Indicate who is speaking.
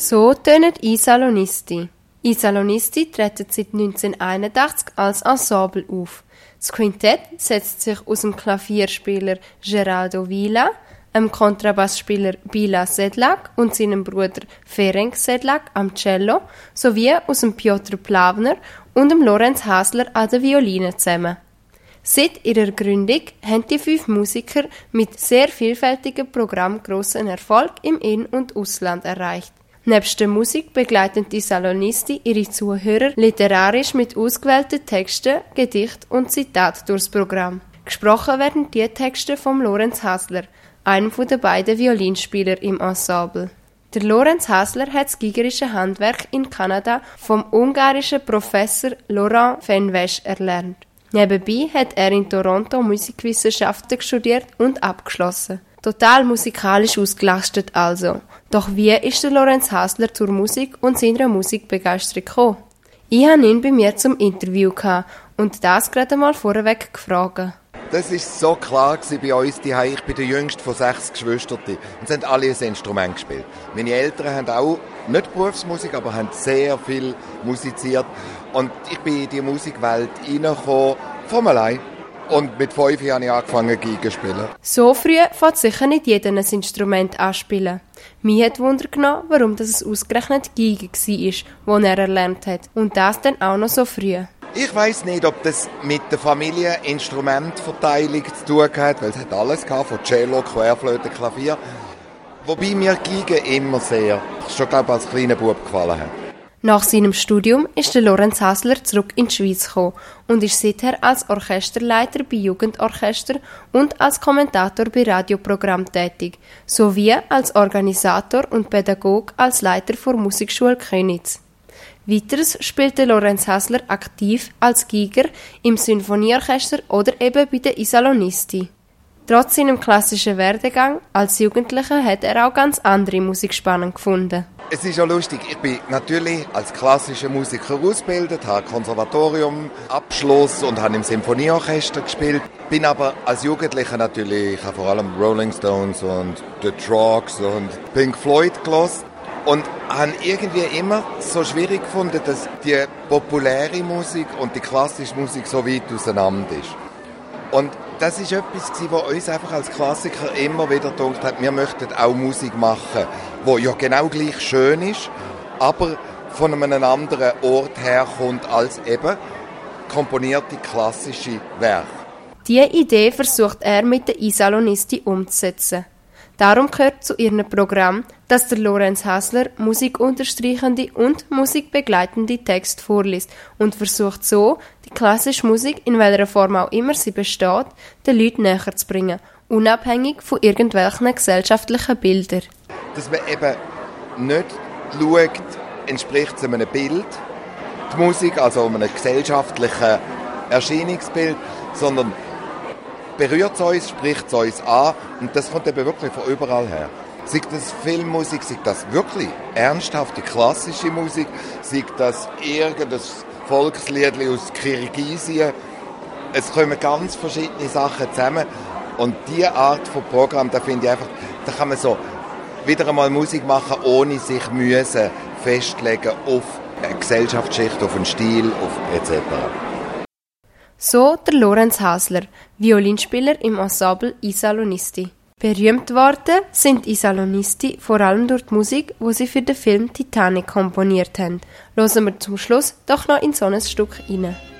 Speaker 1: So tönen I Salonisti. I Salonisti treten seit 1981 als Ensemble auf. Das Quintett setzt sich aus dem Klavierspieler Geraldo Vila, einem Kontrabassspieler Bila Sedlak und seinem Bruder Ferenc Sedlak am Cello sowie aus dem Piotr Plawner und dem Lorenz Hasler an der Violine zusammen. Seit ihrer Gründung haben die 5 Musiker mit sehr vielfältigem Programm grossen Erfolg im In- und Ausland erreicht. Nebst der Musik begleiten die Salonisti ihre Zuhörer literarisch mit ausgewählten Texten, Gedichten und Zitaten durchs Programm. Gesprochen werden die Texte vom Lorenz Hasler, einem der beiden Violinspieler im Ensemble. Der Lorenz Hasler hat das gigerische Handwerk in Kanada vom ungarischen Professor Laurent Fenwesch erlernt. Nebenbei hat er in Toronto Musikwissenschaften studiert und abgeschlossen. Total musikalisch ausgelastet also. Doch wie ist der Lorenz Hasler zur Musik und seiner Musikbegeisterung gekommen? Ich habe ihn bei mir zum Interview gehabt und das gerade mal vorweg gefragt.
Speaker 2: Das war so klar bei uns zu Hause. Ich bin der jüngste von 6 Geschwistern und sie haben alle ein Instrument gespielt. Meine Eltern haben auch nicht Berufsmusik, aber haben sehr viel musiziert. Und ich bin in die Musikwelt reingekommen von allein. Und mit 5 Jahren habe ich angefangen, Geige zu spielen.
Speaker 1: So früh fängt sicher nicht jeder ein Instrument anspielen. Mich hat Wunder genommen, warum das ausgerechnet Geige war, das er erlernt hat. Und das dann auch noch so früh.
Speaker 2: Ich weiss nicht, ob das mit der Familieninstrumentverteilung zu tun hat, weil es hat alles gehabt, von Cello, Querflöte, Klavier. Wobei mir Geige immer sehr, schon glaube als kleiner Bub gefallen hat.
Speaker 1: Nach seinem Studium ist der Lorenz Hasler zurück in die Schweiz gekommen und ist seither als Orchesterleiter bei Jugendorchester und als Kommentator bei Radioprogrammen tätig, sowie als Organisator und Pädagog als Leiter der Musikschule Köniz. Weiters spielte Lorenz Hasler aktiv als Geiger im Sinfonieorchester oder eben bei den Isalonisti. Trotz seinem klassischen Werdegang als Jugendlicher hat er auch ganz andere Musik spannend gefunden.
Speaker 2: Es ist auch lustig, ich bin natürlich als klassischer Musiker ausgebildet, habe Konservatorium Abschluss und habe im Sinfonieorchester gespielt. Bin aber als Jugendlicher natürlich, ich habe vor allem Rolling Stones und The Trucks und Pink Floyd gehört. Und habe irgendwie immer so schwierig gefunden, dass die populäre Musik und die klassische Musik so weit auseinander ist. Und das ist etwas, was uns einfach als Klassiker immer wieder gedacht hat, wir möchten auch Musik machen, die ja genau gleich schön ist, aber von einem anderen Ort herkommt als eben komponierte klassische Werke.
Speaker 1: Diese Idee versucht er mit den Isalonisti umzusetzen. Darum gehört zu ihrem Programm, dass der Lorenz Hasler musikunterstreichende und musikbegleitende Texte vorliest und versucht so, die klassische Musik, in welcher Form auch immer sie besteht, den Leuten näher zu bringen, unabhängig von irgendwelchen gesellschaftlichen Bildern.
Speaker 2: Dass man eben nicht schaut, entspricht es einem Bild, die Musik, also einem gesellschaftlichen Erscheinungsbild, sondern berührt es uns, spricht es uns an und das kommt eben wirklich von überall her. Sei das Filmmusik, sei das wirklich ernsthafte klassische Musik, sei das irgendein Volkslied aus Kirgisien. Es kommen ganz verschiedene Sachen zusammen und diese Art von Programm, da finde ich einfach, da kann man so wieder einmal Musik machen, ohne sich müssen festlegen auf eine Gesellschaftsschicht, auf einen Stil, auf etc.
Speaker 1: So der Lorenz Hasler, Violinspieler im Ensemble Isalonisti. Berühmt worden sind Isalonisti vor allem durch die Musik, die sie für den Film Titanic komponiert haben. Hören wir zum Schluss doch noch in so ein Stück rein.